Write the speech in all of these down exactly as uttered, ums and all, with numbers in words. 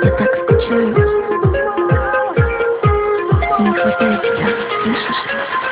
Я так скучаю. Не хватает тебя, слышишь?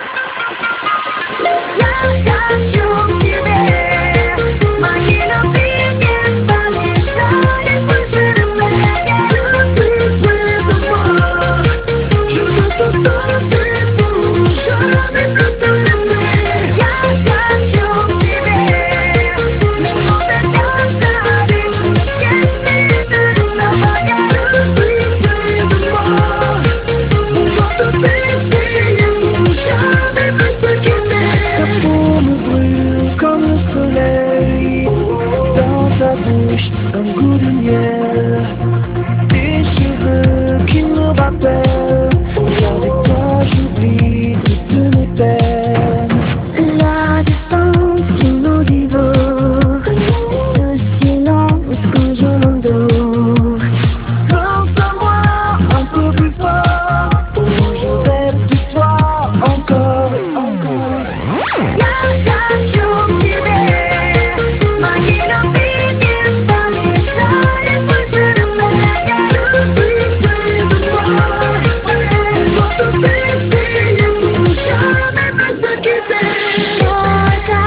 Я хочу к тебе, моей любви не помешает больше любви. Я люблю твою любовь, je veux t'entendre toujours, mais plus de любви. Я хочу к тебе, не надо оставить siempre de nuevo. Я люблю твою любовь, вот baiser jamais plus te quitter. Ta peau me brûle comme le soleil, dans ta bouche un goût de miel, tes cheveux qui me rappellent, avec toi j'oublie toutes mes peines. La distance qui nous dévore, et ce silence que je m'endors. Pense à moi un peu plus fort, je rêve de toi encore et encore. Я хочу к тебе, моей любви не помешает больше любви. Я люблю твою любовь, вот baiser jamais plus te quitter. Только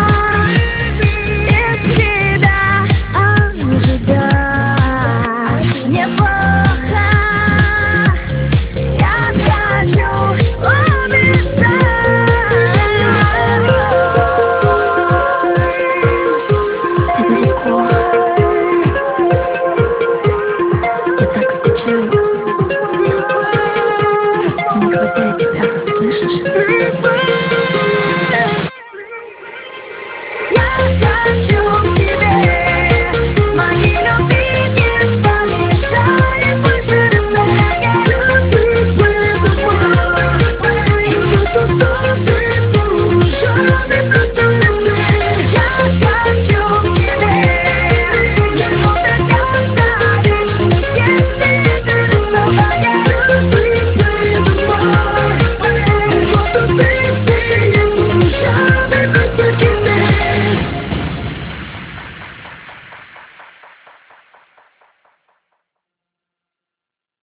без тебя ожидать неплохо. Я хочу убежать. Это легко. Я так скучаю. Не хватает тебя, слышишь? Я хочу к тебе, моей любви не помешает больше любви. Я люблю твою любовь, je veux t'entendre toujours, mais plus de любви. Я хочу к тебе, не надо оставить siempre de nuevo. Я люблю твою любовь, вот baiser jamais plus te quitter.